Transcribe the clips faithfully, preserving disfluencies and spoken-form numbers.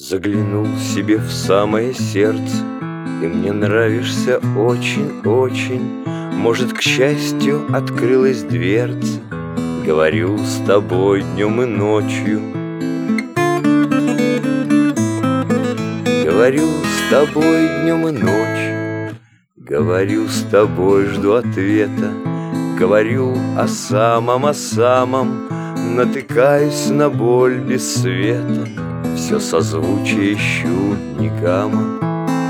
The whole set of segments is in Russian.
Заглянул себе в самое сердце. Ты мне нравишься очень-очень. Может, к счастью, открылась дверца. Говорю с тобой днем и ночью. Говорю с тобой днем и ночью. Говорю с тобой, жду ответа. Говорю о самом, о самом. Натыкаюсь на боль без света. Все созвучие ищу, не гамма.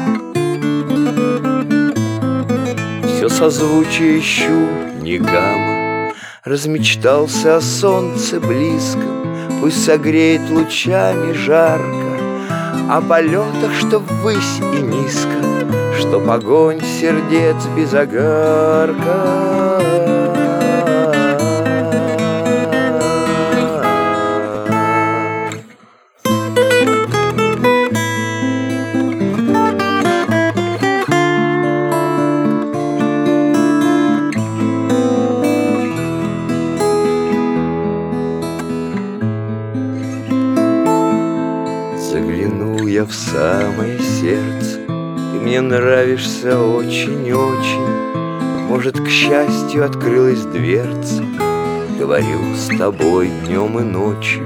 Все созвучие ищу, не гамма. Размечтался о солнце близком. Пусть согреет лучами жарко. О полетах, что ввысь и низко, что огонь сердец без огарка. Заглянул я в самое сердце. Ты мне нравишься очень-очень. Может, к счастью, открылась дверца. Говорю с тобой днем и ночью.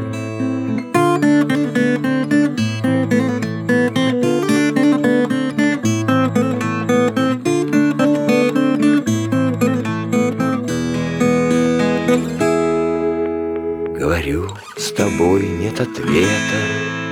Говорю с тобой, нет ответа.